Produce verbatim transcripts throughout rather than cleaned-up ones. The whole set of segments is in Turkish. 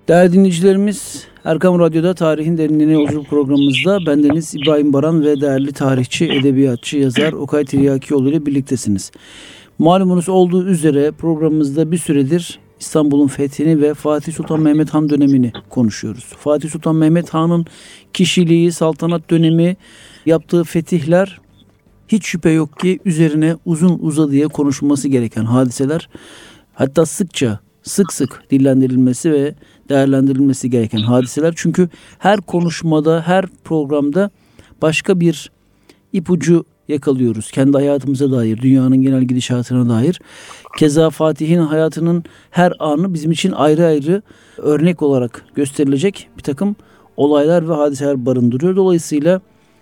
Değerli dinleyicilerimiz, Erkam Radyo'da Tarihin Derinliğine Yolculuk programımızda bendeniz İbrahim Baran ve değerli tarihçi, edebiyatçı, yazar Okay Tiryakioğlu ile birliktesiniz. Malumunuz olduğu üzere programımızda bir süredir İstanbul'un fethini ve Fatih Sultan Mehmet Han dönemini konuşuyoruz. Fatih Sultan Mehmet Han'ın kişiliği, saltanat dönemi, yaptığı fetihler hiç şüphe yok ki üzerine uzun uzadıya konuşulması gereken hadiseler, hatta sıkça sık sık dillendirilmesi ve değerlendirilmesi gereken hadiseler. Çünkü her konuşmada, her programda başka bir ipucu yakalıyoruz. Kendi hayatımıza dair, dünyanın genel gidişatına dair. Keza Fatih'in hayatının her anı bizim için ayrı ayrı örnek olarak gösterilecek bir takım olaylar ve hadiseler barındırıyor. Dolayısıyla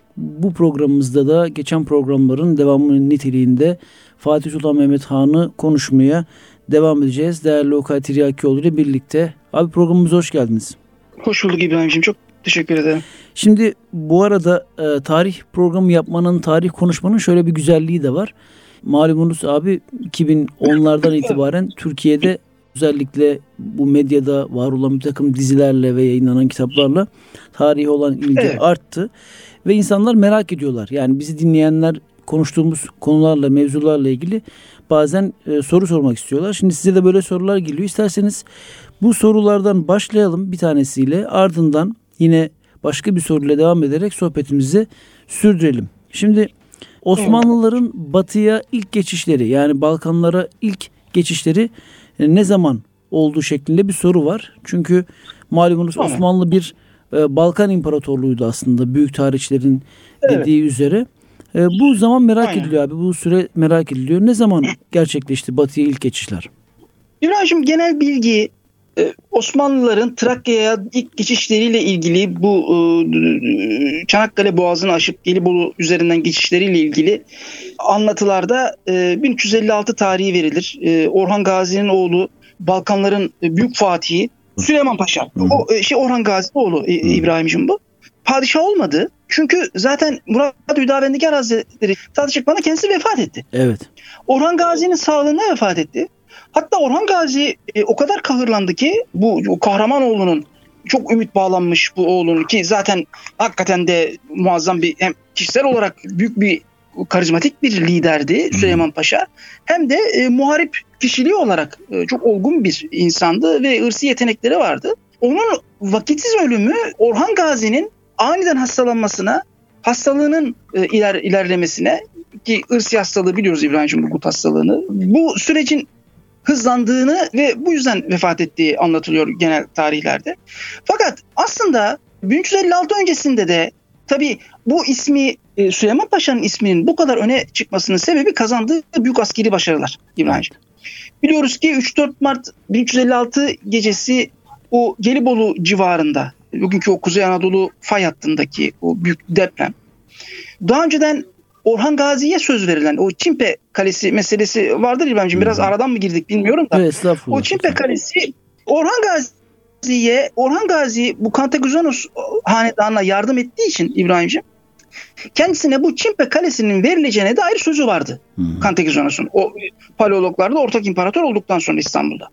bu programımızda da geçen programların devamının niteliğinde Fatih Sultan Mehmet Han'ı konuşmaya devam edeceğiz. Değerli Okay Tiryakioğlu ile birlikte. Abi, programımıza hoş geldiniz. Hoş bulduk İbrahim'ciğim. Çok teşekkür ederim. Şimdi bu arada e, tarih programı yapmanın, tarih konuşmanın şöyle bir güzelliği de var. Malumunuz abi, iki bin onlardan itibaren Türkiye'de özellikle bu medyada var olan bir takım dizilerle ve yayınlanan kitaplarla tarihe olan ilgi evet. arttı. Ve insanlar merak ediyorlar. Yani bizi dinleyenler konuştuğumuz konularla, mevzularla ilgili bazen e, soru sormak istiyorlar. Şimdi size de böyle sorular geliyor. İsterseniz bu sorulardan başlayalım bir tanesiyle. Ardından yine başka bir soruyla devam ederek sohbetimizi sürdürelim. Şimdi Osmanlıların batıya ilk geçişleri, yani Balkanlara ilk geçişleri e, ne zaman olduğu şeklinde bir soru var. Çünkü malumunuz tamam. Osmanlı bir e, Balkan İmparatorluğuydu aslında, büyük tarihçilerin evet. dediği üzere. E, bu zaman merak Aynen. ediliyor abi. Bu süre merak ediliyor. Ne zaman gerçekleşti batıya ilk geçişler? İbrahim, genel bilgi e, Osmanlıların Trakya'ya ilk geçişleriyle ilgili, bu e, Çanakkale Boğazı'nı aşıp Gelibolu üzerinden geçişleriyle ilgili anlatılarda e, bin üç yüz elli altı tarihi verilir. E, Orhan Gazi'nin oğlu, Balkanların büyük fatihi Süleyman Paşa. O e, şey Orhan Gazi'nin oğlu e, İbrahim'cim bu. Padişah olmadı. Çünkü zaten Murat Hüdavendigar Hazretleri tahta çıkmadan kendisi vefat etti. Evet. Orhan Gazi'nin sağlığında vefat etti. Hatta Orhan Gazi e, o kadar kahırlandı ki bu, bu Kahramanoğlu'nun, çok ümit bağlanmış bu oğlunun, ki zaten hakikaten de muazzam bir, hem kişisel olarak büyük bir karizmatik bir liderdi Süleyman Paşa, hem de e, muharip kişiliği olarak e, çok olgun bir insandı ve ırsi yetenekleri vardı. Onun vakitsiz ölümü Orhan Gazi'nin aniden hastalanmasına, hastalığının e, iler, ilerlemesine, ki ırsi hastalığı biliyoruz İbrahim'ciğim, bu gut hastalığını, bu sürecin hızlandığını ve bu yüzden vefat ettiği anlatılıyor genel tarihlerde. Fakat aslında bin üç yüz elli altı öncesinde de tabii bu ismi, e, Süleyman Paşa'nın isminin bu kadar öne çıkmasının sebebi kazandığı büyük askeri başarılar İbrahim'ciğim. Biliyoruz ki üç dört Mart bin üç yüz elli altı gecesi o Gelibolu civarında, bugünkü o Kuzey Anadolu fay hattındaki o büyük deprem, daha önceden Orhan Gazi'ye söz verilen o Çimpe Kalesi meselesi vardır İbrahim'ciğim. Biraz aradan mı girdik bilmiyorum da. Evet, o Çimpe Kalesi, Orhan Gazi'ye, Orhan Gazi bu Kantakuzonus hanedanına yardım ettiği için İbrahim'ciğim, kendisine bu Çimpe Kalesi'nin verileceğine dair sözü vardı. Hmm. Kantakuzonus'un. O Paleologlarda ortak imparator olduktan sonra İstanbul'da.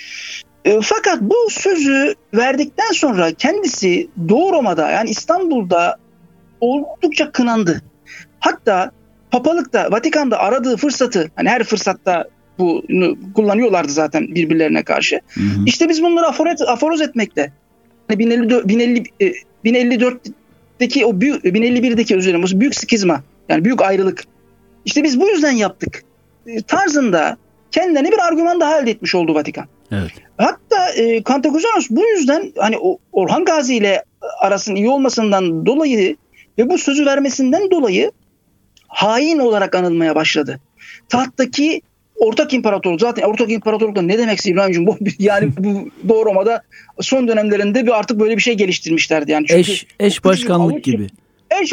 E, fakat bu sözü verdikten sonra kendisi Doğu Roma'da, yani İstanbul'da oldukça kınandı. Hatta papalıkta, Vatikan'da aradığı fırsatı, hani her fırsatta bunu kullanıyorlardı zaten birbirlerine karşı. Hı hı. İşte biz bunları aforoz, aforoz etmekle, hani bin elli dört, bin elli, bin elli dörtteki o büyük, bin elli birdeki özür dilerim, büyük skizma, yani büyük ayrılık, İşte biz bu yüzden yaptık tarzında kendine bir argüman daha elde etmiş oldu Vatikan. Evet. Hatta e, Kantakuzonus bu yüzden, hani o Orhan Gazi ile arasının iyi olmasından dolayı ve bu sözü vermesinden dolayı hain olarak anılmaya başladı. Tahttaki ortak imparatorluk, zaten ortak imparatorluk da ne demekse İbrahim'ciğim, bu yani bu Doğu Roma'da son dönemlerinde bir artık böyle bir şey geliştirmişlerdi yani. Çünkü eş eş başkanlık gibi. Eş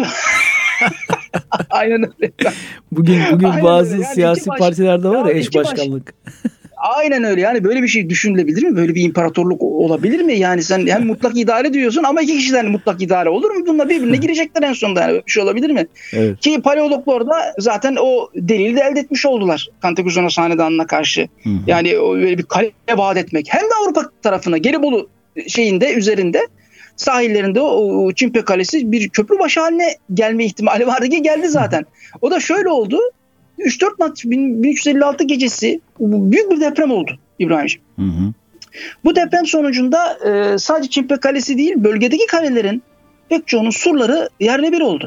Aynen öyle. Bugün bugün Aynen bazı öyle. Yani siyasi baş... partilerde var ya, ya eş başkanlık. Baş... Aynen öyle. Yani böyle bir şey düşünülebilir mi? Böyle bir imparatorluk olabilir mi? Yani sen hem mutlak idare diyorsun ama iki kişiden mutlak idare olur mu? Bunlar birbirine girecekler en sonunda. Yani bir şey olabilir mi? Evet. Ki paleologlar da zaten o delili de elde etmiş oldular. Kantakuzonus hanedanına karşı. Hı hı. Yani öyle bir kale vaat etmek. Hem de Avrupa tarafına, Gelibolu şeyinde üzerinde sahillerinde o Çimpe Kalesi bir köprü başı haline gelme ihtimali vardı ki geldi zaten. O da şöyle oldu. üç dört Mart bin üç yüz elli altı gecesi büyük bir deprem oldu İbrahimciğim. Hı hı. Bu deprem sonucunda e, sadece Çimpe Kalesi değil, bölgedeki kalelerin pek çoğunun surları yerle bir oldu.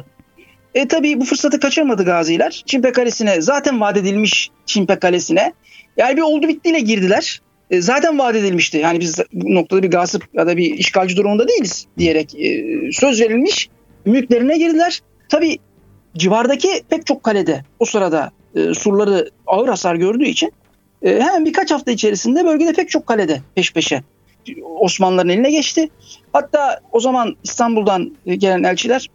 E tabii bu fırsatı kaçırmadı gaziler. Çimpe Kalesi'ne zaten vaat edilmiş Çimpe Kalesi'ne. Yani bir oldu bittiyle girdiler. E, zaten vaat edilmişti. Yani biz bu noktada bir gasp ya da bir işgalci durumunda değiliz diyerek e, söz verilmiş mülklerine girdiler. Tabii civardaki pek çok kalede o sırada e, surları ağır hasar gördüğü için e, hemen birkaç hafta içerisinde bölgede pek çok kalede peş peşe Osmanlıların eline geçti. Hatta o zaman İstanbul'dan gelen elçiler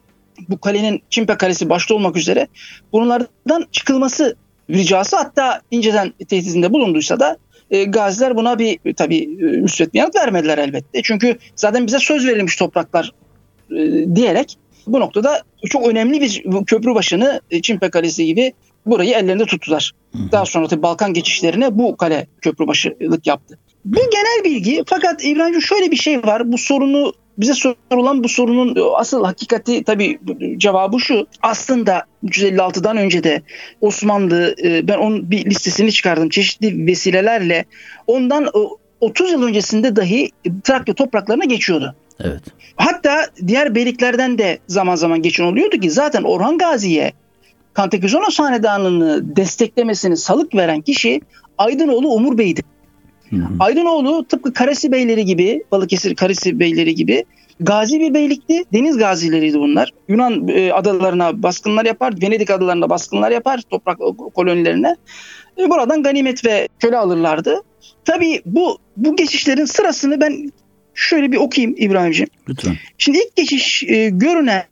bu kalenin Çimpe Kalesi başta olmak üzere bunlardan çıkılması ricası, hatta inceden tehdidinde bulunduysa da e, gaziler buna bir tabii e, müsbet bir yanıt vermediler elbette. Çünkü zaten bize söz verilmiş topraklar e, diyerek bu noktada çok önemli bir köprü başını e, Çimpe Kalesi gibi burayı ellerinde tuttular. Hı. Daha sonra tabii Balkan geçişlerine bu kale köprü başılık yaptı. Bu genel bilgi, fakat İbrahimciğim şöyle bir şey var. Bu sorunu bize sorulan bu sorunun asıl hakikati tabii cevabı şu. Aslında üç yüz elli altıdan önce de Osmanlı, ben onun bir listesini çıkardım çeşitli vesilelerle, ondan otuz yıl öncesinde dahi Trakya topraklarına geçiyordu. Evet. Hatta diğer beyliklerden de zaman zaman geçen oluyordu ki zaten Orhan Gazi'ye Kantaküzonos Hanedanı'nı desteklemesini salık veren kişi Aydınoğlu Umur Bey'di. Hı hı. Aydınoğlu tıpkı Karesi Beyleri gibi, Balıkesir Karesi Beyleri gibi gazi bir beylikti. Deniz gazileriydi bunlar. Yunan e, adalarına baskınlar yapar, Venedik adalarına baskınlar yapar, toprak kolonilerine. E, buradan ganimet ve köle alırlardı. Tabii bu bu geçişlerin sırasını ben şöyle bir okuyayım İbrahimciğim. Lütfen. Şimdi ilk geçiş e, görünen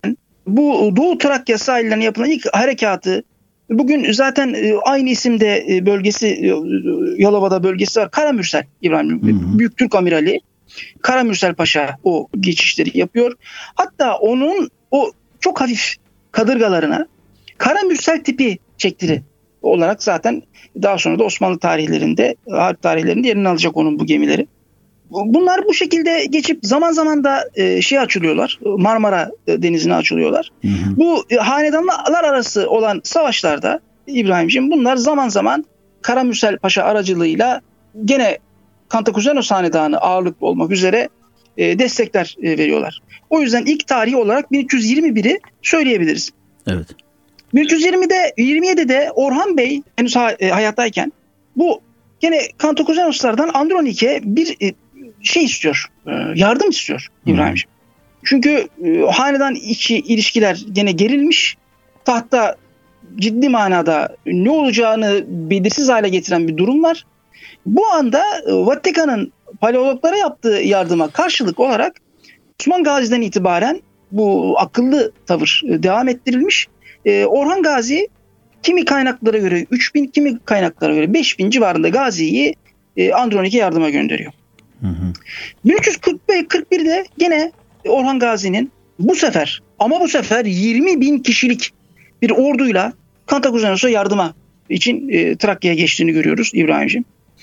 bu Doğu Trakya sahillerine yapılan ilk harekatı, bugün zaten aynı isimde bölgesi, Yalova'da bölgesi var. Karamürsel İbrahim, hı hı. Büyük Türk Amirali Karamürsel Paşa o geçişleri yapıyor. Hatta onun o çok hafif kadırgalarına Karamürsel tipi çektiri olarak zaten daha sonra da Osmanlı tarihlerinde, harp tarihlerinde yerini alacak onun bu gemileri. Bunlar bu şekilde geçip zaman zaman da e, şey açılıyorlar. Marmara Denizi'ne açılıyorlar. Hı hı. Bu e, hanedanlar arası olan savaşlarda İbrahimciğim bunlar zaman zaman Karamürsel Paşa aracılığıyla gene Kantaküzonos Hanedanı ağırlıklı olmak üzere e, destekler e, veriyorlar. O yüzden ilk tarihi olarak bin üç yüz yirmi bir'i söyleyebiliriz. Evet. bin üç yüz yirmide yirmi yedide Orhan Bey henüz ha, e, hayattayken bu gene Kantaküzonoslardan Andronik'e bir e, şey istiyor, yardım istiyor İbrahimciğim. Hmm. Çünkü e, hanedan içi ilişkiler gene gerilmiş. Tahta ciddi manada ne olacağını belirsiz hale getiren bir durum var. Bu anda e, Vatikan'ın paleologlara yaptığı yardıma karşılık olarak Osman Gazi'den itibaren bu akıllı tavır e, devam ettirilmiş. E, Orhan Gazi kimi kaynaklara göre üç bin, kimi kaynaklara göre beş bin civarında Gazi'yi e, Andronik'e yardıma gönderiyor. Hı hı. bin üç yüz kırk birde gene Orhan Gazi'nin bu sefer ama bu sefer yirmi bin kişilik bir orduyla Kantaküzonos'a yardıma için e, Trakya'ya geçtiğini görüyoruz İbrahimciğim.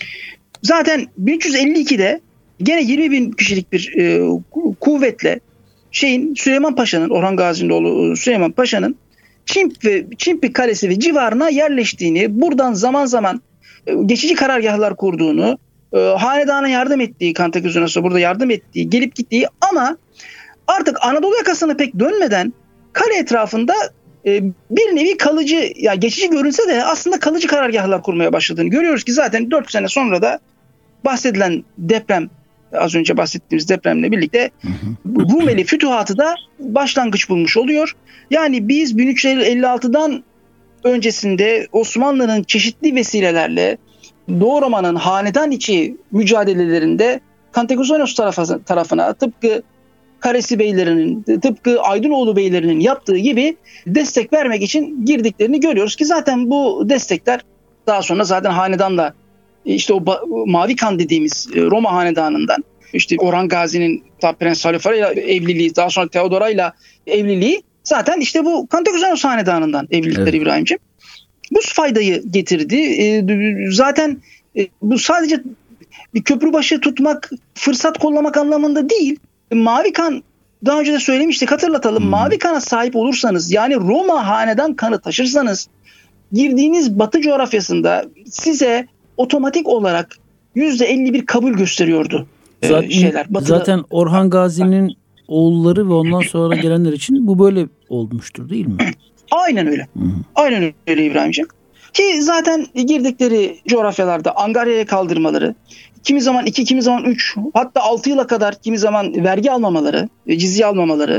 Zaten bin üç yüz elli ikide gene yirmi bin kişilik bir e, kuvvetle şeyin Süleyman Paşa'nın, Orhan Gazi'nin oğlu Süleyman Paşa'nın Çimpi, Çimpi Kalesi ve civarına yerleştiğini, buradan zaman zaman e, geçici karargahlar kurduğunu, e, hanedana yardım ettiği, Kantaküzonos'a burada yardım ettiği, gelip gittiği ama artık Anadolu yakasına pek dönmeden kale etrafında e, bir nevi kalıcı, ya yani geçici görünse de aslında kalıcı karargahlar kurmaya başladığını görüyoruz ki zaten dört sene sonra da bahsedilen deprem, az önce bahsettiğimiz depremle birlikte hı hı. Rumeli fütühatı da başlangıç bulmuş oluyor. Yani biz bin üç yüz elli altıdan öncesinde Osmanlı'nın çeşitli vesilelerle Doğu Roma'nın hanedan içi mücadelelerinde Kantaküzonos tarafına tıpkı Karesi Beylerinin, tıpkı Aydınoğlu Beylerinin yaptığı gibi destek vermek için girdiklerini görüyoruz ki zaten bu destekler daha sonra zaten hanedanla, işte o Mavi Kan dediğimiz Roma hanedanından, işte Orhan Gazi'nin Prens Halifa ile evliliği, daha sonra Teodora ile evliliği zaten işte bu Kantaküzonos hanedanından evlilikler, evet. İbrahimciğim. Bu faydayı getirdi. Zaten bu sadece bir köprü başı tutmak, fırsat kollamak anlamında değil. Mavi kan, daha önce de söylemiştik, hatırlatalım. Hmm. Mavi kana sahip olursanız, yani Roma hanedan kanı taşırsanız, girdiğiniz Batı coğrafyasında size otomatik olarak yüzde elli bir kabul gösteriyordu. Zaten, şeyler. Batı'da... zaten Orhan Gazi'nin oğulları ve ondan sonra gelenler için bu böyle olmuştur, değil mi? Aynen öyle. Hı-hı. Aynen öyle İbrahimciğim. Ki zaten girdikleri coğrafyalarda Angarya'ya kaldırmaları, kimi zaman iki, kimi zaman üç, hatta altı yıla kadar kimi zaman vergi almamaları, cizye almamaları,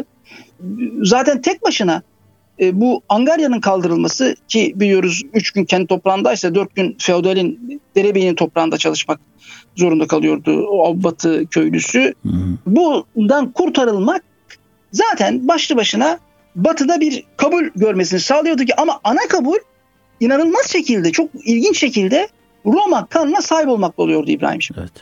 zaten tek başına e, bu Angarya'nın kaldırılması, ki biliyoruz üç gün kendi toprağındaysa dört gün feodalin, derebeyinin toprağında çalışmak zorunda kalıyordu o Batı köylüsü. Hı hı. Bundan kurtarılmak zaten başlı başına Batı'da bir kabul görmesini sağlıyordu ki, ama ana kabul inanılmaz şekilde, çok ilginç şekilde Roma kanına sahip olmakla oluyordu İbrahimciğim. Evet.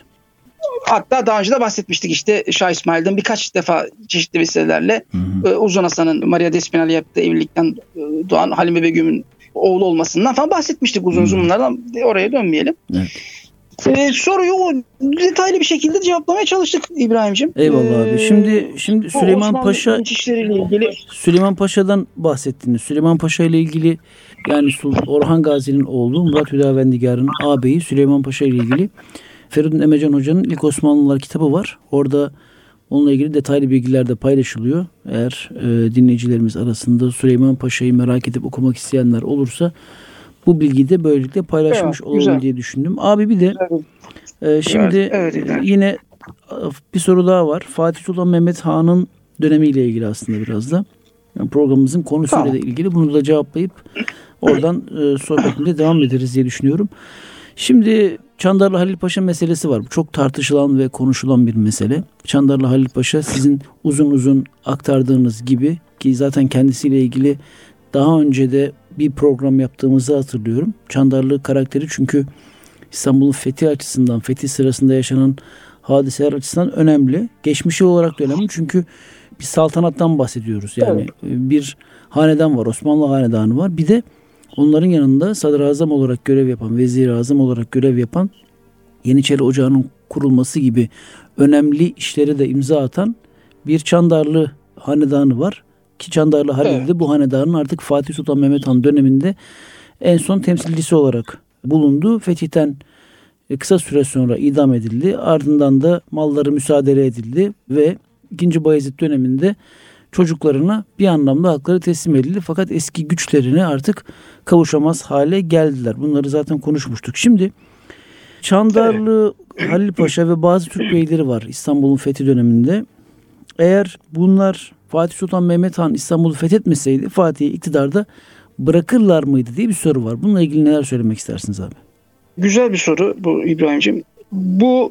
Hatta daha önce de bahsetmiştik, işte Şah İsmail'den birkaç defa çeşitli vesilelerle hı hı. Uzun Hasan'ın Maria Despina'yla yaptığı evlilikten doğan Halime Begüm'ün oğlu olmasından falan bahsetmiştik uzun uzun bunlardan. Oraya dönmeyelim. Evet. Ee, soruyu o detaylı bir şekilde cevaplamaya çalıştık İbrahimciğim. Eyvallah ee, abi. Şimdi şimdi Süleyman Paşa ilgili Süleyman Paşa'dan bahsettiniz. Süleyman Paşa ile ilgili, yani Orhan Gazi'nin oğlu Murat Hüdavendigar'ın ağabeyi Süleyman Paşa ile ilgili Feridun Emecan Hoca'nın İlk Osmanlılar kitabı var. Orada onunla ilgili detaylı bilgiler de paylaşılıyor. Eğer e, dinleyicilerimiz arasında Süleyman Paşa'yı merak edip okumak isteyenler olursa bu bilgiyi de böylelikle paylaşmış evet, olalım güzel. diye düşündüm. Abi bir de e, şimdi evet, evet, yine bir soru daha var. Fatih Sultan Mehmet Han'ın dönemiyle ilgili aslında biraz da. Yani programımızın konusuyla tamam. da ilgili. Bunu da cevaplayıp oradan e, sohbetimize devam ederiz diye düşünüyorum. Şimdi Çandarlı Halil Paşa meselesi var. Bu çok tartışılan ve konuşulan bir mesele. Çandarlı Halil Paşa sizin uzun uzun aktardığınız gibi, ki zaten kendisiyle ilgili daha önce de bir program yaptığımızı hatırlıyorum. Çandarlı karakteri çünkü İstanbul'un fethi açısından, fethi sırasında yaşanan hadiseler açısından önemli. Geçmişi olarak da önemli çünkü bir saltanattan bahsediyoruz. Yani evet. bir hanedan var, Osmanlı hanedanı var. Bir de onların yanında sadrazam olarak görev yapan, vezir-i-azam olarak görev yapan, Yeniçeri Ocağı'nın kurulması gibi önemli işlere de imza atan bir Çandarlı hanedanı var. Ki Çandarlı Halil evet. de bu hanedanın artık Fatih Sultan Mehmet Han döneminde en son temsilcisi olarak bulundu. Fetihten kısa süre sonra idam edildi. Ardından da malları müsaade edildi ve ikinci. Bayezid döneminde çocuklarına bir anlamda hakları teslim edildi. Fakat eski güçlerine artık kavuşamaz hale geldiler. Bunları zaten konuşmuştuk. Şimdi Çandarlı evet. Halil Paşa ve bazı Türk beyleri var İstanbul'un fethi döneminde. Eğer bunlar Fatih Sultan Mehmet Han İstanbul'u fethetmeseydi Fatih'i iktidarda bırakırlar mıydı diye bir soru var. Bununla ilgili neler söylemek istersiniz abi? Güzel bir soru bu İbrahimciğim. Bu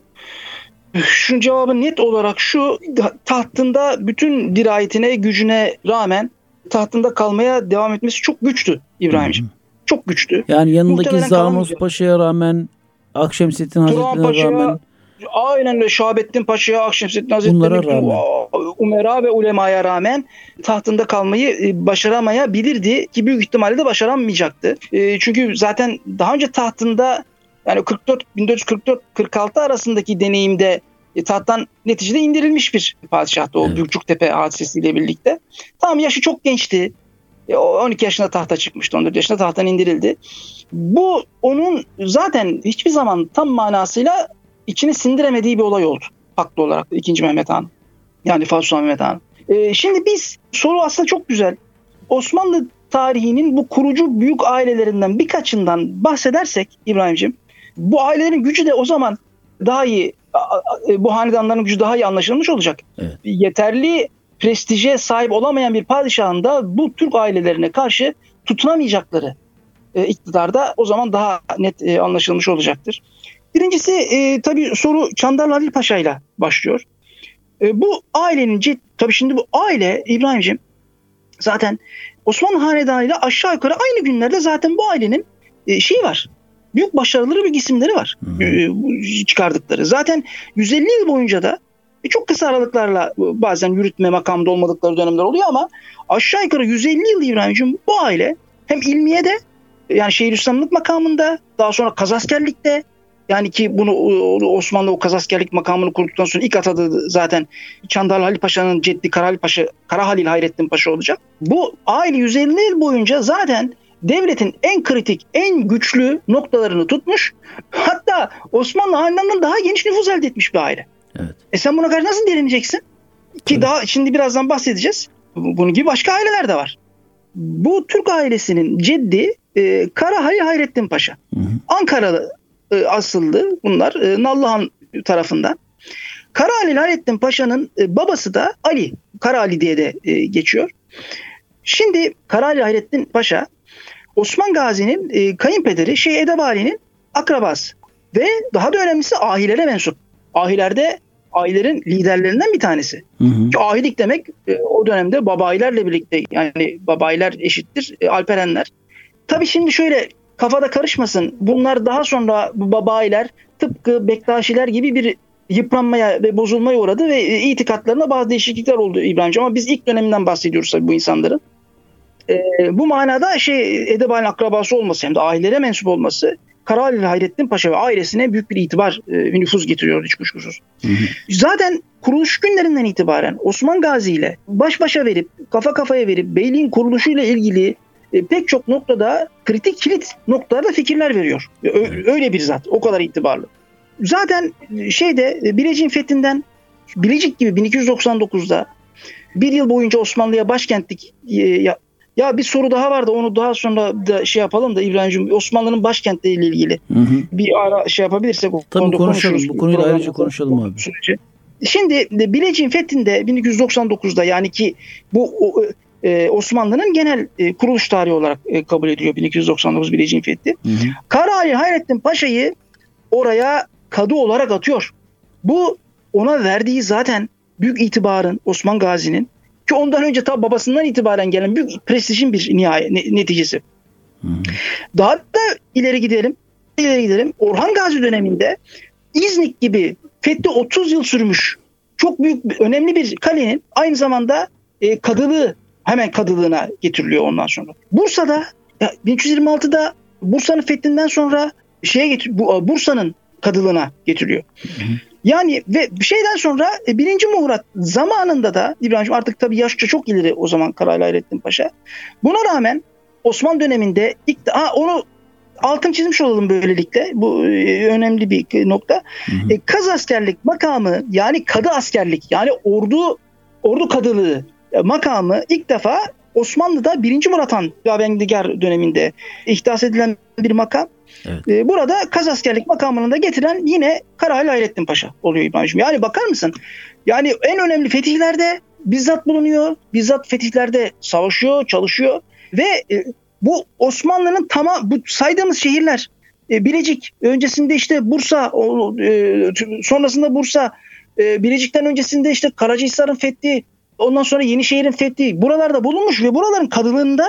şunun cevabı net olarak şu: tahtında bütün dirayetine, gücüne rağmen tahtında kalmaya devam etmesi çok güçtü İbrahimciğim. Hmm. Çok güçtü. Yani yanındaki Zanos Paşa'ya rağmen, Akşemseddin Hazretleri'ne rağmen, aynen öyle, Şahabettin Paşa'ya, Akşemseddin Hazretleri'ne, umera ve ulemaya rağmen tahtında kalmayı başaramayabilirdi ki büyük ihtimalle de başaramayacaktı. Çünkü zaten daha önce tahtında, yani kırk dört bin dört yüz kırk dört kırk altı arasındaki deneyimde tahttan neticede indirilmiş bir padişahtı o evet. Bükçüktepe hadisesiyle birlikte. Tamam, yaşı çok gençti. on iki yaşında tahta çıkmıştı. on dört yaşında tahttan indirildi. Bu onun zaten hiçbir zaman tam manasıyla içine sindiremediği bir olay oldu. Haklı olarak ikinci. Mehmet Han. Yani Fatih Sultan Mehmet Han. Ee, şimdi biz, soru aslında çok güzel. Osmanlı tarihinin bu kurucu büyük ailelerinden birkaçından bahsedersek İbrahimciğim, bu ailelerin gücü de o zaman daha iyi, bu hanedanların gücü daha iyi anlaşılmış olacak. Evet. Yeterli prestije sahip olamayan bir padişahın da bu Türk ailelerine karşı tutunamayacakları e, iktidarda o zaman daha net e, anlaşılmış olacaktır. Birincisi e, tabii soru Çandarlı Halil Paşa ile başlıyor. E, bu ailenin cid, tabii şimdi bu aile İbrahimciğim zaten Osmanlı Hanedanı ile aşağı yukarı aynı günlerde zaten bu ailenin e, şeyi var. Büyük başarıları, büyük isimleri var e, çıkardıkları. Zaten yüz elli yıl boyunca da e, çok kısa aralıklarla bazen yürütme makamda olmadıkları dönemler oluyor ama aşağı yukarı yüz elli yıl İbrahimciğim bu aile hem ilmiye de, yani Şeyhülislamlık makamında, daha sonra kazaskerlikte, Yani ki bunu Osmanlı o kazaskerlik makamını kurduktan sonra ilk atadığı zaten Çandarlı Halil Paşa'nın ceddi Kara Halil Paşa, Kara Halil Hayrettin Paşa olacak. Bu aile yüz elli yıl boyunca zaten devletin en kritik, en güçlü noktalarını tutmuş. Hatta Osmanlı hanedanından daha geniş nüfuz elde etmiş bir aile. Evet. E sen buna karşı nasıl direneceksin? Ki daha şimdi birazdan bahsedeceğiz. Bunun gibi başka aileler de var. Bu Türk ailesinin ceddi e, Kara Halil Hayrettin Paşa. Hı hı. Ankaralı e, asıllı bunlar e, Nallıhan tarafından. Kara Halil Hayrettin Paşa'nın e, babası da Ali. Kara Ali diye de e, geçiyor. Şimdi Kara Halil Hayrettin Paşa Osman Gazi'nin e, kayınpederi Şeyh Edebali'nin akrabası. Ve daha da önemlisi ahilere mensup. Ahilerde ahilerin liderlerinden bir tanesi. Hı hı. Ki ahilik demek e, o dönemde babayilerle birlikte, yani babayiler eşittir e, alperenler. Tabii şimdi şöyle kafada karışmasın. Bunlar daha sonra bu babayiler tıpkı Bektaşiler gibi bir yıpranmaya ve bozulmaya uğradı ve e, itikatlarında bazı değişiklikler oldu İbrahimciğim. Ama biz ilk döneminden bahsediyoruz tabii bu insanların. E, bu manada şey Edebali'nin akrabası olması hem de ahilere mensup olması Kara Halil Hayrettin Paşa ve ailesine büyük bir itibar, e, nüfuz getiriyor hiç kuşkusuz. Hı hı. Zaten kuruluş günlerinden itibaren Osman Gazi ile baş başa verip, kafa kafaya verip beyliğin kuruluşuyla ilgili e, pek çok noktada kritik kilit noktalarda fikirler veriyor. Ö- öyle bir zat, o kadar itibarlı. Zaten şeyde Bilecik'in fethinden, Bilecik gibi bin iki yüz doksan dokuzda bir yıl boyunca Osmanlı'ya başkentlik e, ya, Ya bir soru daha vardı, onu daha sonra da şey yapalım da İbrahim'cim, Osmanlı'nın başkentleriyle ilgili hı hı. bir ara şey yapabilirsek. Tabii konuşalım, bu konuyu da ayrıca konuşalım abi. Süreci. Şimdi Bilecik'in fethinde bin iki yüz doksan dokuzda, yani ki bu o, e, Osmanlı'nın genel e, kuruluş tarihi olarak e, kabul ediliyor bin iki yüz doksan dokuz Bilecik'in fethi. Hı hı. Kara Halil Hayrettin Paşa'yı oraya kadı olarak atıyor. Bu ona verdiği zaten büyük itibarın, Osman Gazi'nin, ki ondan önce tabi babasından itibaren gelen büyük prestijin bir nihayet neticesi. Hmm. Daha da ileri gidelim. ileri gidelim. Orhan Gazi döneminde İznik gibi fethi otuz yıl sürmüş çok büyük, önemli bir kalenin aynı zamanda e, kadılığı, hemen kadılığına getiriliyor ondan sonra. Bursa'da ya, bin üç yüz yirmi altıda Bursa'nın fethinden sonra şeye getir, bu, Bursa'nın kadılığına getiriliyor. Hmm. Yani ve bir şeyden sonra birinci Murat zamanında da İbrahim artık tabii yaşça çok ileri o zaman Kara Halil Hayrettin Paşa. Buna rağmen Osmanlı döneminde ilk ha, onu altın çizmiş olalım böylelikle. Bu e, önemli bir nokta. Hı hı. E, kaz askerlik makamı, yani kadı askerlik, yani ordu ordu kadılığı e, makamı ilk defa Osmanlı'da birinci Murat Han Yavendigar döneminde ihdas edilen bir makam. Evet. Ee, burada kaz askerlik makamını da getiren yine Kara Halil Hayrettin Paşa oluyor İbrahim'ciğim. Yani bakar mısın? Yani en önemli fetihlerde bizzat bulunuyor. Bizzat fetihlerde savaşıyor, çalışıyor ve e, bu Osmanlı'nın tamam, bu saydığımız şehirler, e, Bilecik, öncesinde işte Bursa, o, e, sonrasında Bursa, e, Bilecik'ten öncesinde işte Karacahisar'ın fethi, ondan sonra Yenişehir'in fethi, buralarda bulunmuş ve buraların kadılığında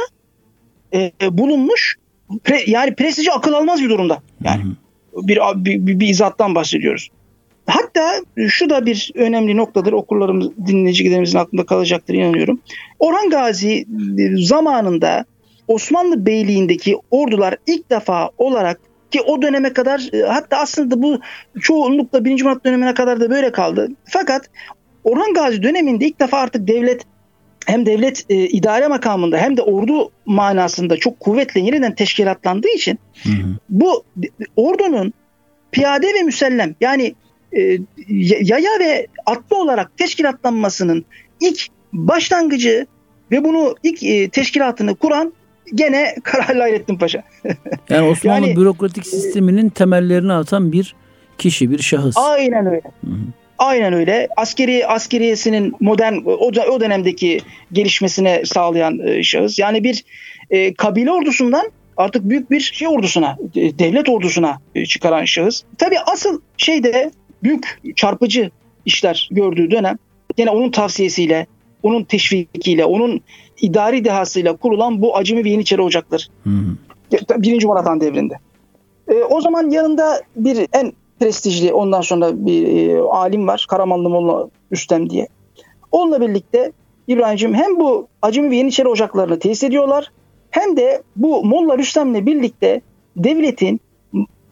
e, bulunmuş. Pre, yani prestiji akıl almaz bir durumda. Yani bir, bir, bir, bir izattan bahsediyoruz. Hatta şu da bir önemli noktadır. Okurlarımız, dinleyicilerimizin aklında kalacaktır inanıyorum. Orhan Gazi zamanında Osmanlı Beyliği'ndeki ordular ilk defa olarak, ki o döneme kadar, hatta aslında bu çoğunlukla birinci Murat dönemine kadar da böyle kaldı. Fakat Orhan Gazi döneminde ilk defa artık devlet, hem devlet e, idare makamında hem de ordu manasında çok kuvvetle yeniden teşkilatlandığı için hı hı. bu ordunun piyade ve müsellem, yani e, yaya ve atlı olarak teşkilatlanmasının ilk başlangıcı ve bunu ilk e, teşkilatını kuran gene Kara Halil Hayrettin Paşa. Yani Osmanlı yani, bürokratik sisteminin temellerini atan bir kişi, bir şahıs. Aynen öyle. Hı hı. Aynen öyle. Askeri askeriyesinin modern o, o dönemdeki gelişmesine sağlayan e, şahıs. Yani bir e, kabile ordusundan artık büyük bir şey ordusuna, e, devlet ordusuna e, çıkaran şahıs. Tabii asıl şeyde büyük çarpıcı işler gördüğü dönem yine onun tavsiyesiyle, onun teşvikiyle, onun idari dehasıyla kurulan bu Acemi ve Yeniçeri Ocakları. Hmm. Birinci Murat Han devrinde. E, o zaman yanında bir en prestijli ondan sonra bir e, alim var. Karamanlı Molla Rüstem diye. Onunla birlikte İbrahim'ciğim hem bu Acemi ve Yeniçeri Ocaklarını tesis ediyorlar, hem de bu Molla Rüstem'le birlikte devletin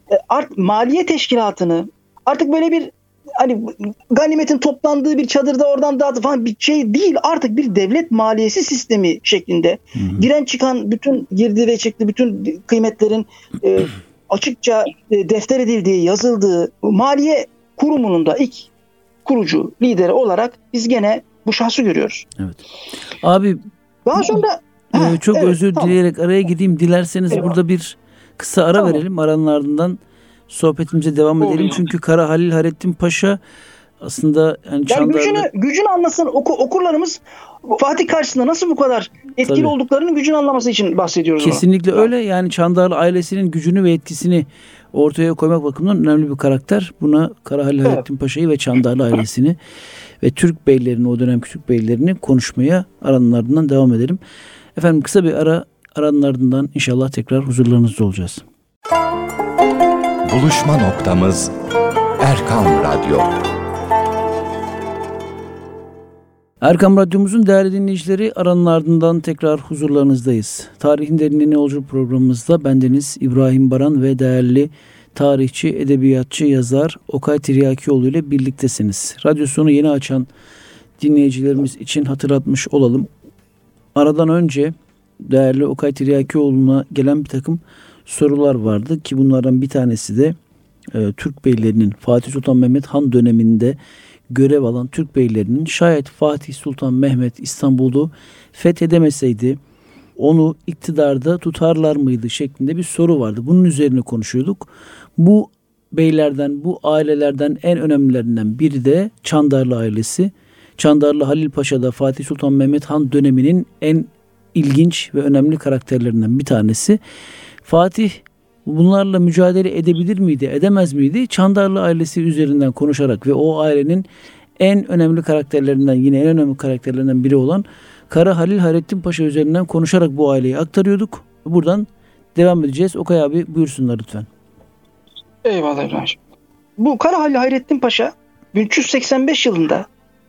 art, maliye teşkilatını artık böyle bir hani ganimetin toplandığı bir çadırda oradan dağıtı falan bir şey değil. Artık bir devlet maliyesi sistemi şeklinde hı hı. giren çıkan bütün girdi ve çıktı bütün kıymetlerin e, açıkça e, defter edildiği, yazıldığı maliye kurumunun da ilk kurucu lideri olarak biz gene bu şahsı görüyoruz. Evet. Abi daha sonra e, he, çok evet, özür tamam. dileyerek araya gideyim. Dilerseniz evet. burada bir kısa ara tamam. verelim. Aranın ardından sohbetimize devam edelim. Oluyor. Çünkü Kara Halil Hayrettin Paşa aslında yani yani gücünü, gücünü anlasın oku, okurlarımız Fatih karşısında nasıl bu kadar etkili Tabii. olduklarının gücünü anlaması için bahsediyoruz. Kesinlikle ona. öyle. Yani Çandarlı ailesinin gücünü ve etkisini ortaya koymak bakımından önemli bir karakter. Buna Kara Halil evet. Hayrettin Paşa'yı ve Çandarlı ailesini ve Türk beylerini, o dönem Türk beylerini konuşmaya aranın ardından devam edelim. Efendim kısa bir ara, aranın ardından inşallah tekrar huzurlarınızda olacağız. Buluşma noktamız Erkam Radyo. Erkam Radyomuzun değerli dinleyicileri, aranın ardından tekrar huzurlarınızdayız. Tarihin Derinliğine Yolculuk programımızda bendeniz İbrahim Baran ve değerli tarihçi, edebiyatçı, yazar Okay Tiryakioğlu ile birliktesiniz. Radyosunu yeni açan dinleyicilerimiz için hatırlatmış olalım. Aradan önce değerli Okay Tiryakioğlu'na gelen bir takım sorular vardı ki bunlardan bir tanesi de e, Türk beylerinin Fatih Sultan Mehmet Han döneminde görev alan Türk beylerinin şayet Fatih Sultan Mehmet İstanbul'u fethedemeseydi onu iktidarda tutarlar mıydı şeklinde bir soru vardı. Bunun üzerine konuşuyorduk. Bu beylerden, bu ailelerden en önemlilerinden biri de Çandarlı ailesi. Çandarlı Halil Paşa da Fatih Sultan Mehmet Han döneminin en ilginç ve önemli karakterlerinden bir tanesi. Fatih bunlarla mücadele edebilir miydi, edemez miydi? Çandarlı ailesi üzerinden konuşarak ve o ailenin en önemli karakterlerinden, yine en önemli karakterlerinden biri olan Kara Halil Hayrettin Paşa üzerinden konuşarak bu aileyi aktarıyorduk. Buradan devam edeceğiz. Okay abi buyursunlar lütfen. Eyvallah İbrahim. Bu Kara Halil Hayrettin Paşa bin üç yüz seksen beş yılında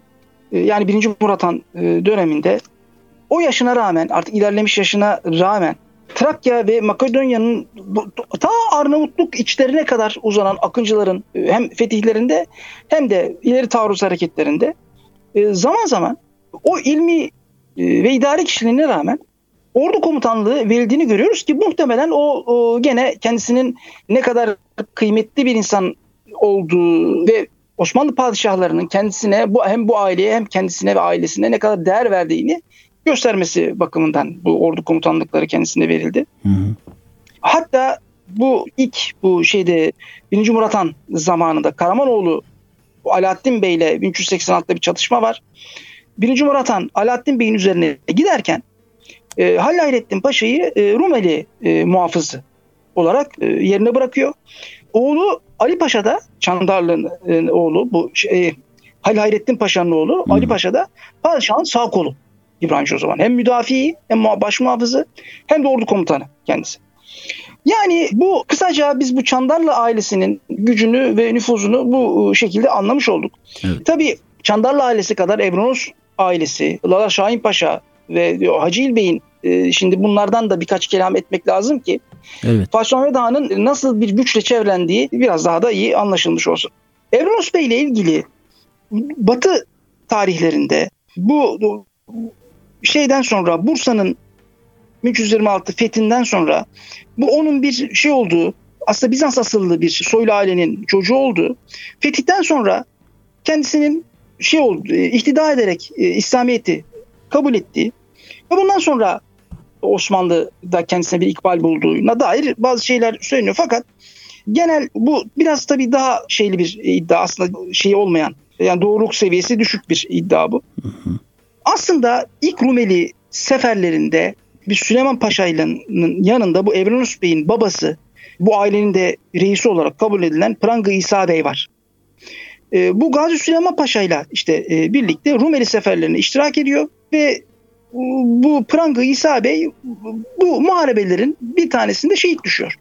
yani birinci Murat Han döneminde o yaşına rağmen, artık ilerlemiş yaşına rağmen Trakya ve Makedonya'nın ta Arnavutluk içlerine kadar uzanan akıncıların hem fetihlerinde hem de ileri taarruz hareketlerinde zaman zaman o ilmi ve idari kişiliğine rağmen ordu komutanlığı verildiğini görüyoruz ki muhtemelen o, o gene kendisinin ne kadar kıymetli bir insan olduğu ve Osmanlı padişahlarının kendisine bu hem bu aileye hem kendisine ve ailesine ne kadar değer verdiğini göstermesi bakımından bu ordu komutanlıkları kendisine verildi. Hı hı. Hatta bu ilk bu şeyde birinci Murat Han zamanında Karamanoğlu Alaaddin Bey ile bin üç yüz seksen altıda bir çatışma var. birinci Murat Han Alaaddin Bey'in üzerine giderken e, Halil Hayrettin Paşa'yı e, Rumeli e, muhafızı olarak e, yerine bırakıyor. Oğlu Ali Paşa da Çandarlı'nın e, oğlu bu şey, Halil Hayrettin Paşa'nın oğlu hmm. Ali Paşa da padişahın sağ kolu İbrahim o zaman. Hem müdafi hem baş muhafızı hem de ordu komutanı kendisi. Yani bu kısaca biz bu Çandarlı ailesinin gücünü ve nüfuzunu bu şekilde anlamış olduk. Evet. Tabii Çandarlı ailesi kadar Ebronos ailesi, Lala Şahin Paşa ve Hacı İl Bey'in e, şimdi bunlardan da birkaç kelam etmek lazım ki evet. Fatih Sultan Mehmet Han'ın nasıl bir güçle çevrelendiği biraz daha da iyi anlaşılmış olsun. Ebronos Bey ile ilgili Batı tarihlerinde bu şeyden sonra Bursa'nın bin üç yüz yirmi altı fethinden sonra bu onun bir şey olduğu, aslında Bizans asıllı bir soylu ailenin çocuğu olduğu, fetihten sonra kendisinin şey oldu, ihtida ederek İslamiyet'i kabul ettiği ve bundan sonra Osmanlı'da kendisine bir ikbal bulduğuna dair bazı şeyler söyleniyor. Fakat genel bu biraz tabii daha şeyli bir iddia, aslında şey olmayan, yani doğruluk seviyesi düşük bir iddia bu. Hı hı. Aslında ilk Rumeli seferlerinde bir Süleyman Paşa'nın yanında bu Ebronos Bey'in babası, bu ailenin de reisi olarak kabul edilen Prangı İsa Bey var. E, bu Gazi Süleyman Paşa'yla işte e, birlikte Rumeli seferlerine iştirak ediyor ve bu Prangı İsa Bey bu muharebelerin bir tanesinde şehit düşüyor.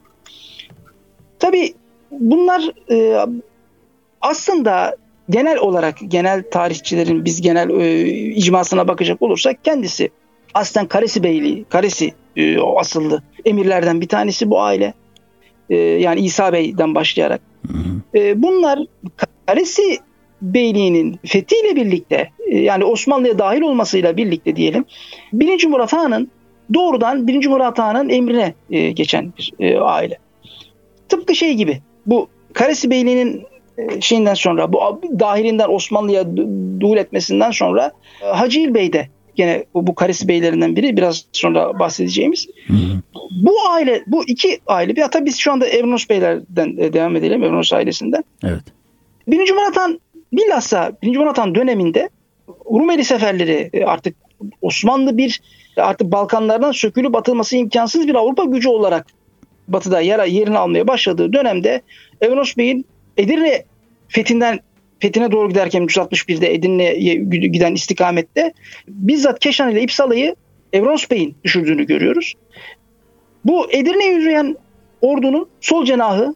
Tabii bunlar e, aslında genel olarak genel tarihçilerin biz genel e, icmasına bakacak olursak kendisi aslen Karesi Beyliği, Karesi e, o asıllı emirlerden bir tanesi bu aile. e, yani İsa Bey'den başlayarak. Hı hı. E, bunlar Karesi Beyliği'nin fethiyle birlikte e, yani Osmanlı'ya dahil olmasıyla birlikte diyelim birinci Murat Han'ın doğrudan birinci Murat Han'ın emrine e, geçen bir e, aile. Tıpkı şey gibi bu Karesi Beyliği'nin e, şeyinden sonra bu dahilinden Osmanlı'ya duhul etmesinden sonra e, Hacı İl Bey de gene bu, bu Karesi Beylerinden biri biraz sonra bahsedeceğimiz. Hı hı. Bu aile bu iki aile bir hatta biz şu anda Evrenos Beylerden e, devam edelim Evrenos ailesinden. Evet. birinci Murat Han bilhassa birinci Murat Han döneminde Rumeli seferleri e, artık Osmanlı bir artık Balkanlardan sökülüp atılması imkansız bir Avrupa gücü olarak batıda yer, yerini almaya başladığı dönemde Evrenos Bey'in Edirne fethinden fethine doğru giderken üç yüz altmış birde Edirne'ye giden istikamette bizzat Keşan ile İpsala'yı Evrenos Bey'in düşürdüğünü görüyoruz. Bu Edirne'ye yürüyen ordunun sol cenahı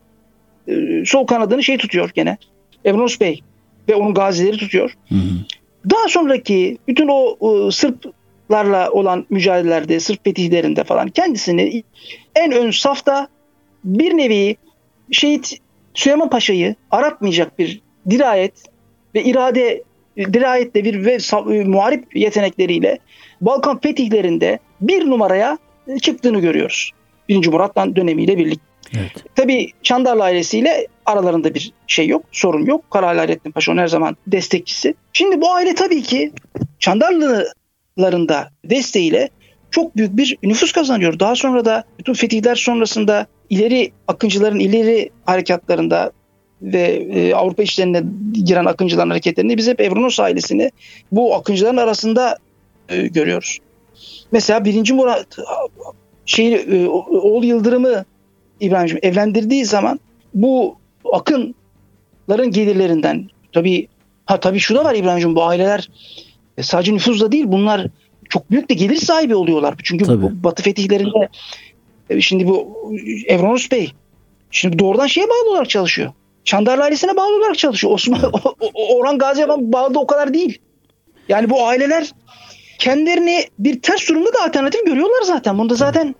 sol kanadını şey tutuyor gene Evrenos Bey ve onun gazileri tutuyor. Hı hı. Daha sonraki bütün o, o Sırplarla olan mücadelelerde, Sırp fetihlerinde falan kendisini en ön safta bir nevi şehit Süleyman Paşa'yı aratmayacak bir dirayet ve irade, dirayetle bir ve muharip yetenekleriyle Balkan fetihlerinde bir numaraya çıktığını görüyoruz. birinci Murat Han dönemiyle birlikte. Evet. Tabii Çandarlı ailesiyle aralarında bir şey yok, sorun yok. Kara Hayrettin Paşa onun her zaman destekçisi. Şimdi bu aile tabii ki Çandarlıların da desteğiyle çok büyük bir nüfus kazanıyor. Daha sonra da bütün fetihler sonrasında ileri akıncıların ileri harekatlarında ve e, Avrupa işlerine giren akıncıların hareketlerini biz hep Evrenos ailesini bu akıncıların arasında e, görüyoruz. Mesela birinci Murat şey, e, oğul Yıldırım'ı İbrahim'ciğim evlendirdiği zaman bu akınların gelirlerinden tabii ha tabii şu da var İbrahim'ciğim bu aileler sadece nüfuzla değil bunlar çok büyük de gelir sahibi oluyorlar. Çünkü bu Batı fetihlerinde şimdi bu Evrenos Bey şimdi doğrudan şeye bağlı olarak çalışıyor. Çandarlı ailesine bağlı olarak çalışıyor. Osman Orhan Gazi'ye bağlı da o kadar değil. Yani bu aileler kendilerini bir ters durumda da alternatif görüyorlar zaten. Bunda zaten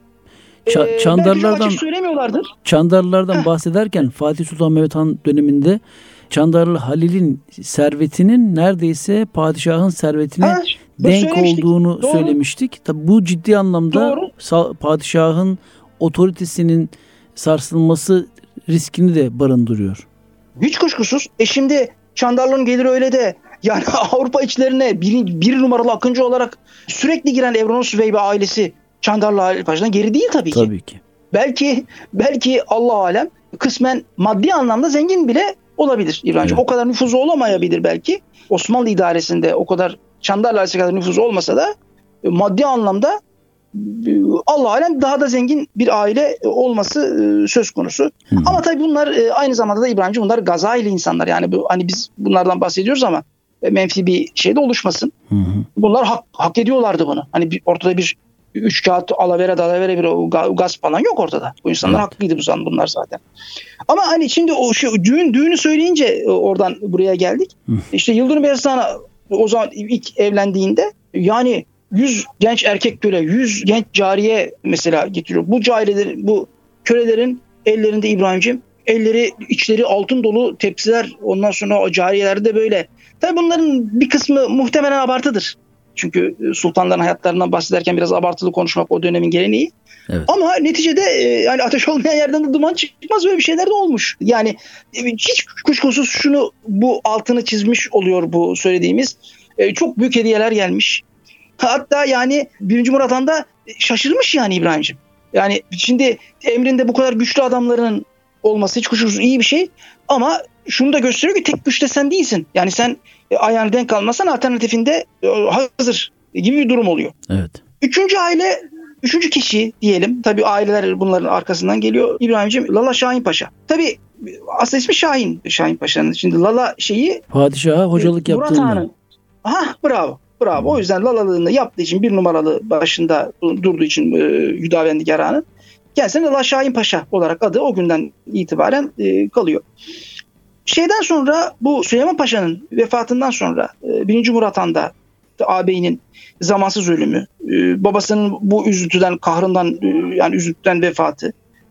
Ç- e, Çandarlardan söylemiyorlardır. Çandarlardan bahsederken Fatih Sultan Mehmet Han döneminde Çandarlı Halil'in servetinin neredeyse padişahın servetine ha, denk olduğunu Doğru. söylemiştik. Tabi bu ciddi anlamda sa- padişahın otoritesinin sarsılması riskini de barındırıyor. Hiç kuşkusuz. E şimdi Çandarlı'nın geliri öyle de yani Avrupa içlerine bir, bir numaralı akıncı olarak sürekli giren Evrenos Bey ve ailesi Çandarlı Halil Paşa'dan geri değil tabii ki. Tabii ki. Belki belki Allah alem kısmen maddi anlamda zengin bile olabilir İbrahim'ciğim. Evet. O kadar nüfuzu olamayabilir belki. Osmanlı idaresinde o kadar Çandarlı ailesi kadar nüfuzu olmasa da maddi anlamda Allah alem daha da zengin bir aile olması söz konusu. Hı. Ama tabii bunlar aynı zamanda da İbrahim'ciğim bunlar gazaili insanlar. Yani bu hani biz bunlardan bahsediyoruz ama menfi bir şey de oluşmasın. Hı hı. Bunlar hak, hak ediyorlardı bunu. Hani bir, ortada bir üç kağıt alavere dalavere bir gaz falan yok ortada. Bu insanlar evet. haklıydı bu zaman bunlar zaten. Ama hani şimdi o şu düğün düğünü söyleyince oradan buraya geldik. Hı. İşte Yıldırım Beyazıt'ın o zaman ilk evlendiğinde yani yüz genç erkek köle, yüz genç cariye mesela getiriyor. Bu cariyeler, bu kölelerin ellerinde İbrahim'ciğim, elleri içleri altın dolu tepsiler, ondan sonra o cariyelerde böyle. Tabii bunların bir kısmı muhtemelen abartıdır. Çünkü sultanların hayatlarından bahsederken biraz abartılı konuşmak o dönemin geleneği. Evet. Ama neticede yani ateş olmayan yerden de duman çıkmaz, öyle bir şeyler de olmuş. Yani hiç kuşkusuz şunu bu altını çizmiş oluyor bu söylediğimiz. Çok büyük hediyeler gelmiş. Hatta yani birinci Murat Han da şaşırmış yani İbrahim'ciğim. Yani şimdi emrinde bu kadar güçlü adamların olması hiç kuşkusuz iyi bir şey. Ama şunu da gösteriyor ki tek güçte sen değilsin. Yani sen ayağını denk almasan alternatifinde hazır gibi bir durum oluyor. Evet. Üçüncü aile, üçüncü kişi diyelim. Tabii aileler bunların arkasından geliyor. İbrahim'ciğim Lala Şahin Paşa. Tabii aslında ismi Şahin. Şahin Paşa'nın. Şimdi Lala şeyi padişaha hocalık yaptığında. Ha bravo. Bravo. O yüzden Lalalığını yaptığı için bir numaralı başında durduğu için e, Hüdavendigar Han'ın kendisine Lala Şahin Paşa olarak adı o günden itibaren e, kalıyor. Şeyden sonra bu Süleyman Paşa'nın vefatından sonra e, birinci Murat Han'da ağabeyinin zamansız ölümü, e, babasının bu üzüntüden, kahrından e, yani üzüntüden vefatı.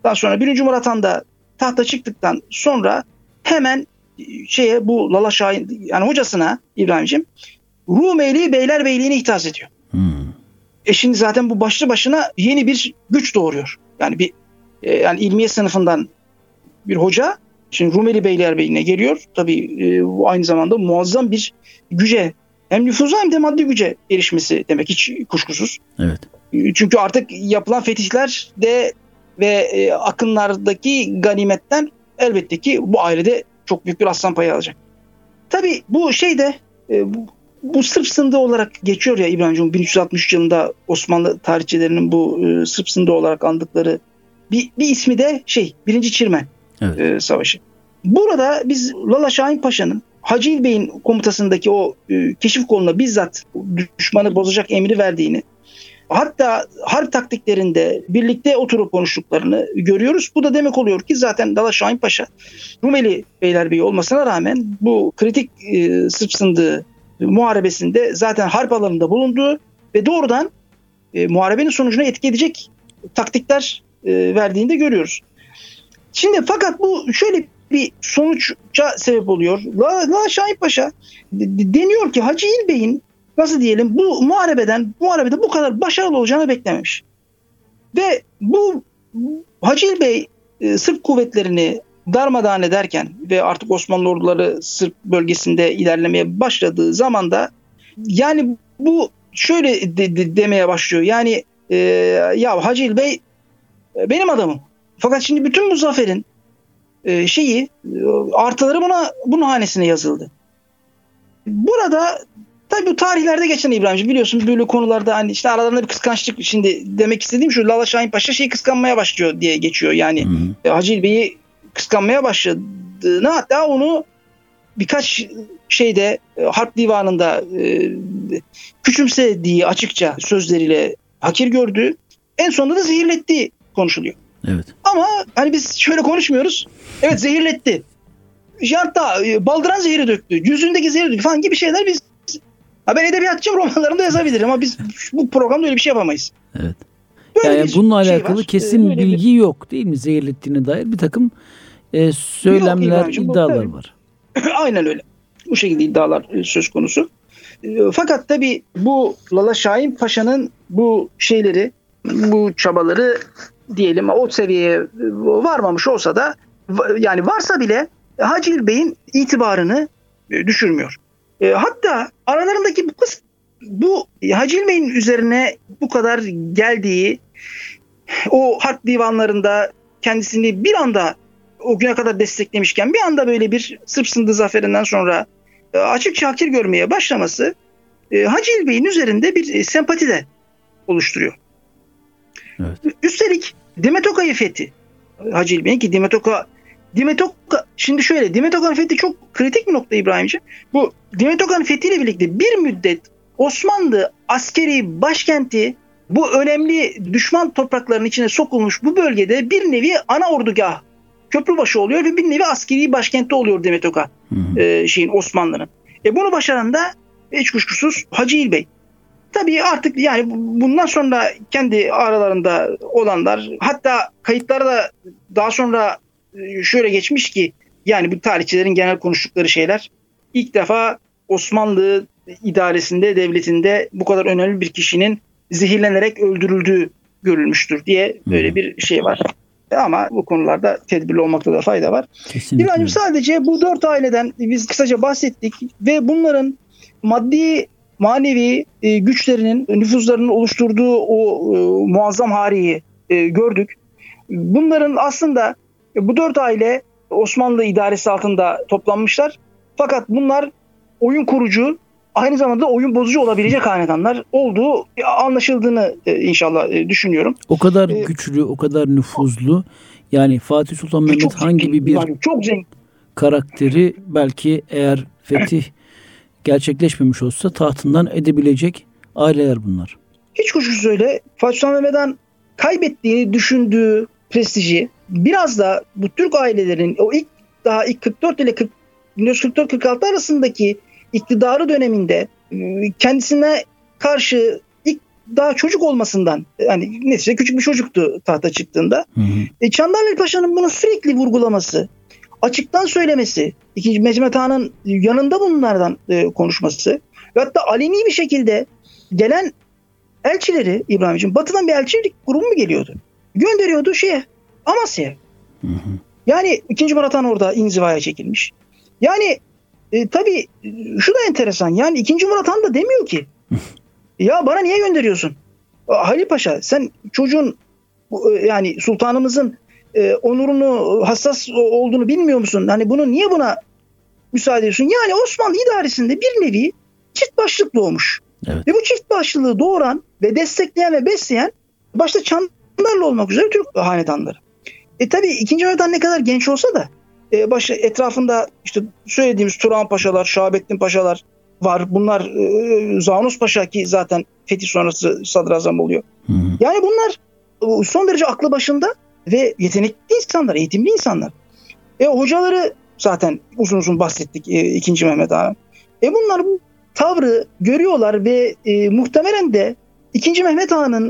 Daha sonra birinci Murat Han da tahta çıktıktan sonra hemen şeye bu Lala Şahin yani hocasına İbrahim'ciğim Rumeli Beylerbeyliğine ithas ediyor. Hmm. E şimdi zaten bu başlı başına yeni bir güç doğuruyor. Yani bir e, yani ilmiye sınıfından bir hoca şimdi Rumeli Beylerbeyliğine geliyor. Tabii e, bu aynı zamanda muazzam bir güce hem nüfuza hem de maddi güce erişmesi demek hiç kuşkusuz. Evet. Çünkü artık yapılan fetihler de ve e, akınlardaki ganimetten elbette ki bu ailede çok büyük bir aslan payı alacak. Tabii bu şey de e, bu, bu Sırp sındığı olarak geçiyor ya İbrahim'ciğim bin üç yüz altmış üç yılında Osmanlı tarihçilerinin bu e, Sırp sındığı olarak andıkları bir, bir ismi de şey birinci Çirmen evet. e, Savaşı. Burada biz Lala Şahin Paşa'nın Hacı İlbey'in komutasındaki o e, keşif koluna bizzat düşmanı bozacak emri verdiğini hatta harp taktiklerinde birlikte oturup konuştuklarını görüyoruz. Bu da demek oluyor ki zaten Lala Şahin Paşa Rumeli Beylerbeyi olmasına rağmen bu kritik e, Sırp sındığı muharebesinde zaten harp alanında bulunduğu ve doğrudan e, muharebenin sonucuna etki edecek taktikler e, verdiğini de görüyoruz. Şimdi fakat bu şöyle bir sonuca sebep oluyor. Lala Şahin Paşa deniyor ki Hacı İlbey'in nasıl diyelim bu muharebeden muharebede bu kadar başarılı olacağını beklememiş. Ve bu Hacı İlbey e, Sırp kuvvetlerini darmadağın ederken ve artık Osmanlı orduları Sırp bölgesinde ilerlemeye başladığı zaman da yani bu şöyle de, de, demeye başlıyor. Yani e, ya Hacı İlbey e, benim adamım. Fakat şimdi bütün bu zaferin e, şeyi artıları buna bunun hanesine yazıldı. Burada tabii bu tarihlerde geçen İbrahimciğim biliyorsun böyle konularda hani işte aralarında bir kıskançlık şimdi demek istediğim şu Lala Şahin Paşa şeyi kıskanmaya başlıyor diye geçiyor. Yani hı hı. Hacı İlbey'i kıskanmaya başladığını hatta onu birkaç şeyde harp divanında e, küçümsediği açıkça sözleriyle hakir gördüğü en sonunda da zehirlettiği konuşuluyor. Evet. Ama hani biz şöyle konuşmuyoruz. Evet zehirletti. Hatta baldıran zehri döktü. Yüzündeki zehri döktü falan gibi şeyler biz ha ben edebiyatçıyım romanlarımda yazabilirim ama biz bu programda öyle bir şey yapamayız. Evet. Böyle yani bununla şey alakalı var. Kesin böyle bilgi bir... yok değil mi zehirlettiğine dair bir takım e, söylemler, yok, iddialar bu, var. Aynen öyle. Bu şekilde iddialar söz konusu. Fakat tabii bu Lala Şahin Paşa'nın bu şeyleri, bu çabaları diyelim o seviyeye varmamış olsa da yani varsa bile Hacı İlbey'in itibarını düşürmüyor. Hatta aralarındaki bu kız bu Hacı İlbey'in üzerine bu kadar geldiği o harp divanlarında kendisini bir anda o güne kadar desteklemişken bir anda böyle bir Sırp sındığı zaferinden sonra açıkça hakir görmeye başlaması Hacı İlbey'in üzerinde bir sempati de oluşturuyor. Evet. Üstelik Demet Tokay'ı fethi Hacı İlbey'in ki Demet Toka Demet Toka şimdi şöyle Demet Toka'nın fethi çok kritik bir nokta İbrahimciğim. Bu Demet Toka'nın fethiyle birlikte bir müddet Osmanlı askeri başkenti bu önemli düşman topraklarının içine sokulmuş bu bölgede bir nevi ana ordugah köprübaşı oluyor ve bir nevi askeri başkenti oluyor Demet Toka e, şeyin Osmanlı'nın. E bunu başaran da hiç kuşkusuz Hacı İlbey. Tabii artık yani bundan sonra kendi aralarında olanlar hatta kayıtlarda daha sonra şöyle geçmiş ki yani bu tarihçilerin genel konuştukları şeyler ilk defa Osmanlı idaresinde devletinde bu kadar önemli bir kişinin zehirlenerek öldürüldüğü görülmüştür diye böyle bir şey var. Ama bu konularda tedbirli olmakta da fayda var. İbrahim sadece bu dört aileden biz kısaca bahsettik ve bunların maddi manevi e, güçlerinin, nüfuzlarının oluşturduğu o e, muazzam hariyi e, gördük. Bunların aslında e, bu dört aile Osmanlı idaresi altında toplanmışlar. Fakat bunlar oyun kurucu, aynı zamanda oyun bozucu olabilecek hanedanlar olduğu anlaşıldığını e, inşallah e, düşünüyorum. O kadar ee, güçlü, o kadar nüfuzlu. Yani Fatih Sultan Mehmet Han gibi bir çok karakteri belki eğer fetih gerçekleşmemiş olsa tahtından edebilecek aileler bunlar. Hiç kuşkusuz öyle. Fatih Sultan Mehmet Han kaybettiğini düşündüğü prestiji biraz da bu Türk ailelerin o ilk daha ilk kırk dört ile bin dokuz yüz kırk dört kırk altı arasındaki iktidarı döneminde kendisine karşı ilk daha çocuk olmasından, yani neticede küçük bir çocuktu tahta çıktığında. Hı hı. E, Çandarlı Ali Paşa'nın bunu sürekli vurgulaması, açıktan söylemesi, ikinci Mehmet Han'ın yanında bunlardan e, konuşması ve hatta aleni bir şekilde gelen elçileri, İbrahim'ciğim, batıdan bir elçilik grubu mu geliyordu? Gönderiyordu şeye, Amasya'ya. Hı hı. Yani ikinci Murat Han orada inzivaya çekilmiş. Yani e, tabii şu da enteresan. Yani ikinci Murat Han da demiyor ki ya bana niye gönderiyorsun? Halil Paşa, sen çocuğun, yani sultanımızın e, onurunu, hassas olduğunu bilmiyor musun? Hani bunu niye buna müsaade ediyorsun? Yani Osmanlı idaresinde bir nevi çift başlık doğmuş. Evet. Ve bu çift başlılığı doğuran ve destekleyen ve besleyen başta Çandarlı olmak üzere Türk hanedanları. E tabii ikinci Mehmet Han ne kadar genç olsa da e, başı etrafında işte söylediğimiz Turan Paşalar, Şahabettin Paşalar var. Bunlar e, Zanus Paşa ki zaten fetih sonrası sadrazam oluyor. Hı hı. Yani bunlar son derece aklı başında ve yetenekli insanlar, eğitimli insanlar. E hocaları zaten uzun uzun bahsettik e, ikinci Mehmet Han. E bunlar bu tavrı görüyorlar ve e, muhtemelen de ikinci Mehmet Han'ın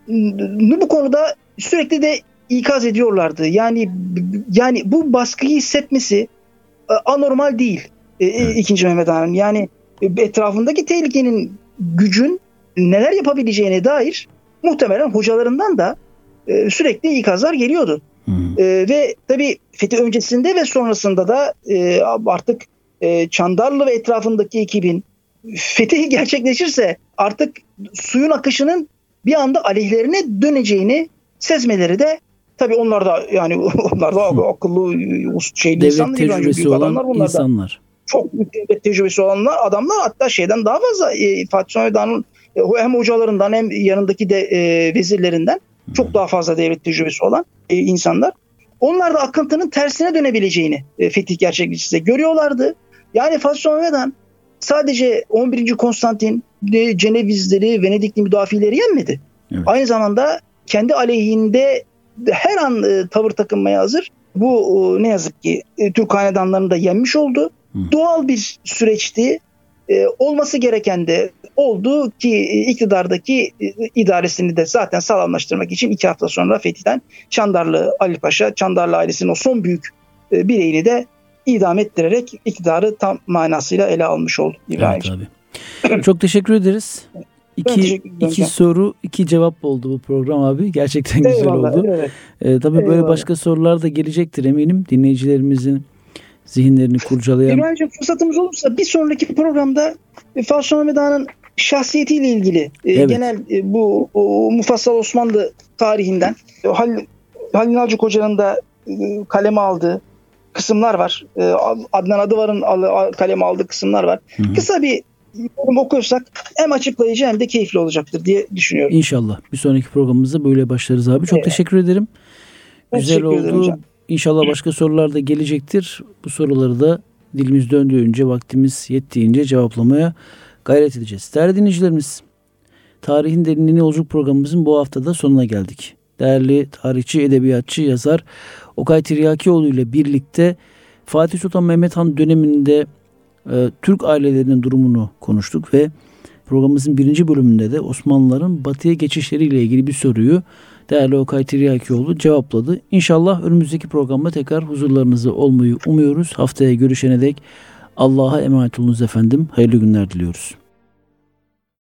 bu konuda sürekli de ikaz ediyorlardı. Yani yani bu baskıyı hissetmesi e, anormal değil. E, evet. ikinci Mehmet Han'ın yani e, etrafındaki tehlikenin, gücün neler yapabileceğine dair muhtemelen hocalarından da e, sürekli ikazlar geliyordu. E, ve tabii fetih öncesinde ve sonrasında da e, artık e, Çandarlı ve etrafındaki ekibin fetih gerçekleşirse artık suyun akışının bir anda aleyhlerine döneceğini sezmeleri de tabii onlar da yani onlar da akıllı şeyli devlet insanlar, tecrübesi olan adamlar, insanlar. Çok devlet tecrübesi olanlar adamlar, hatta şeyden daha fazla e, Fatih Sultan Mehmet Han'ın e, hem hocalarından hem yanındaki de e, vezirlerinden çok daha fazla devlet tecrübesi olan e, insanlar. Onlar da akıntının tersine dönebileceğini e, fetih gerçekleşirse görüyorlardı. Yani Fatih Sultan Mehmet Han sadece on birinci Konstantin, Cenevizleri, Venedikli müdafileri yenmedi. Evet. Aynı zamanda kendi aleyhinde her an e, tavır takınmaya hazır. Bu e, ne yazık ki e, Türk hanedanlarını da yenmiş oldu. Hı. Doğal bir süreçti. E, olması gereken de oldu ki e, iktidardaki e, idaresini de zaten sağlamlaştırmak için iki hafta sonra fetihten Çandarlı Ali Paşa, Çandarlı ailesinin o son büyük e, bireyini de idam ettirerek iktidarı tam manasıyla ele almış oldu İbrahim'ciğim. Evet, çok teşekkür ederiz. İki, iki soru, iki cevap oldu bu program abi. Gerçekten güzel Eyvallah, oldu. Evet. Ee, tabii Eyvallah. Böyle başka sorular da gelecektir eminim. Dinleyicilerimizin zihinlerini kurcalayan. İbrahim'ciğim, fırsatımız olursa bir sonraki programda Fatih Sultan Mehmet Han'ın şahsiyetiyle ilgili evet. genel bu o, Mufassal Osmanlı tarihinden Halil, Halil Nalcık Hoca'nın da kaleme aldığı kısımlar var. Adnan Adıvar'ın kaleme aldığı kısımlar var. Hı hı. Kısa bir yorum okursak hem açıklayıcı hem de keyifli olacaktır diye düşünüyorum. İnşallah. Bir sonraki programımızda böyle başlarız abi. Çok evet. teşekkür ederim. Ben Güzel teşekkür oldu. İnşallah başka sorular da gelecektir. Bu soruları da dilimiz döndüğünce, vaktimiz yettiğince cevaplamaya gayret edeceğiz. Değerli dinleyicilerimiz, Tarihin Derinliğine Yolculuk programımızın bu haftada sonuna geldik. Değerli tarihçi, edebiyatçı, yazar Okay Tiryakioğlu ile birlikte Fatih Sultan Mehmet Han döneminde e, Türk ailelerinin durumunu konuştuk ve programımızın birinci bölümünde de Osmanlıların batıya geçişleriyle ilgili bir soruyu değerli Okay Tiryakioğlu cevapladı. İnşallah önümüzdeki programda tekrar huzurlarınızda olmayı umuyoruz. Haftaya görüşene dek Allah'a emanet olunuz efendim. Hayırlı günler diliyoruz.